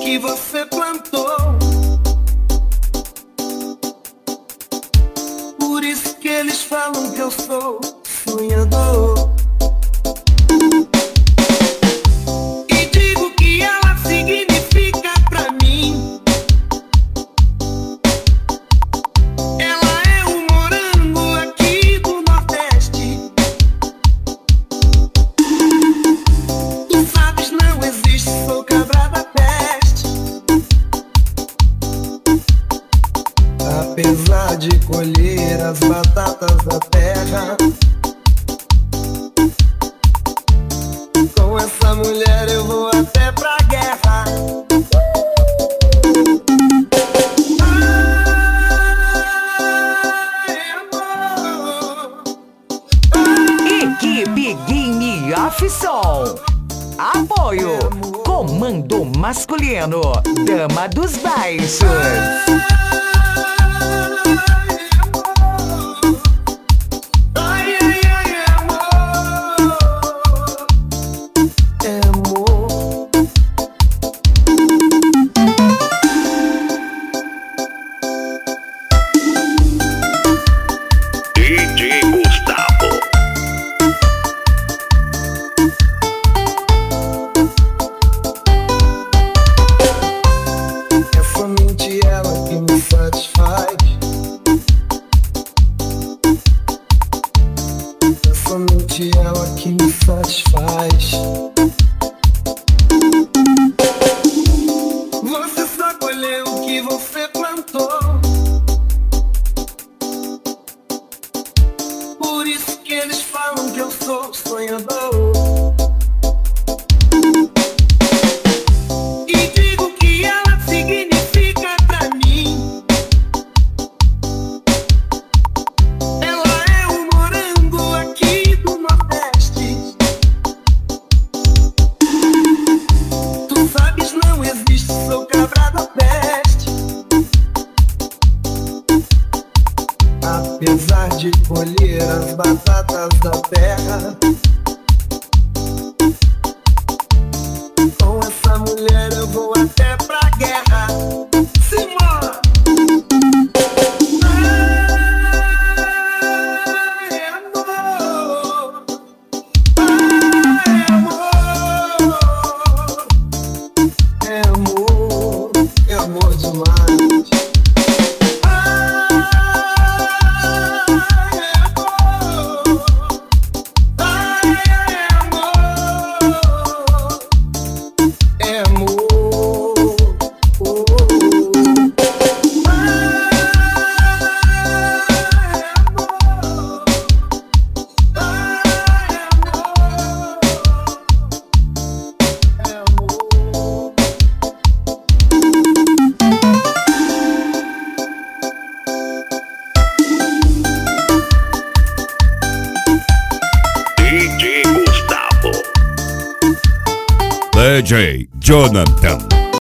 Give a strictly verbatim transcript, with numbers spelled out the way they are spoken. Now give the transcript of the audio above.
que você plantou. Por isso que eles falam que eu sou sonhador. E digo que ela significa pra mim. Ela é um morango aqui do Nordeste. Tu sabes, não existe, sou cabra da peste. Apesar de colher as batatas da terra, com essa mulher eu vou até pra guerra. Ai, amor. Equipe Game of Som. Apoio. Comando masculino. Dama dos baixos. Ai, ai, ai, amor. É amor. D J Gustavo. É somente ela que me satisfaz. É somente ela que me satisfaz. Você só colheu o que você plantou. Por isso que eles falam que eu sou sonhador. E digo que ela significa pra mim. Ela é um morango aqui do Nordeste. Tu sabes, não existe, sou cabra da peste. Apesar de colher as batatas da terra, com essa mulher eu vou até pra guerra. Simbora! Ai, amor. Ai, amor. É amor, é amor demais. Ai, amor. Ai, amor. É amor. Oh, oh. Ai, amor. Ai, amor. É amor. D J Gustavo. D J Jonathan.